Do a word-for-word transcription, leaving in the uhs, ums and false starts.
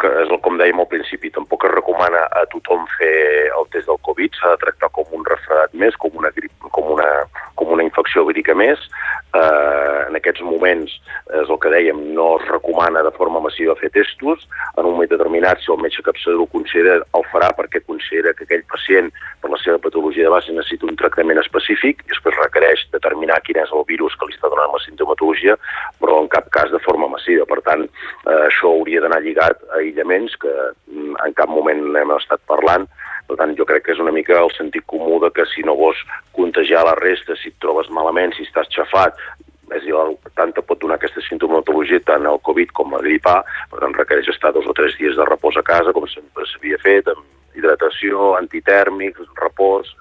és el com dèiem al principi, tampoc es recomana a tothom fer el test del Covid, s'ha de tractar com un refredat més, com una, grip, com una, com una infecció vírica més. Eh, en aquests moments, és el que dèiem, no es recomana de forma massiva fer testos. En un moment determinat, si el metge capçador ho considera, el farà perquè considera que aquell pacient, per la seva patologia de base, necessita un tractament específic i després requereix determinar quin és el virus que li està donant la sintomatologia, però en cap cas de forma massiva. Per tant, eh, això hauria d'anar lligat a aïllaments que en cap moment n'hem estat parlant. Per tant, jo crec que és una mica el sentit comú de que si no vols contagiar la resta, si et trobes malament, si estàs xafat, és a dir, tant te pot donar aquesta sintomatologia, tant el Covid com la grip A, per tant, requereix estar dos o tres dies de repòs a casa, com sempre s'havia fet, amb hidratació, antitèrmics, repòs,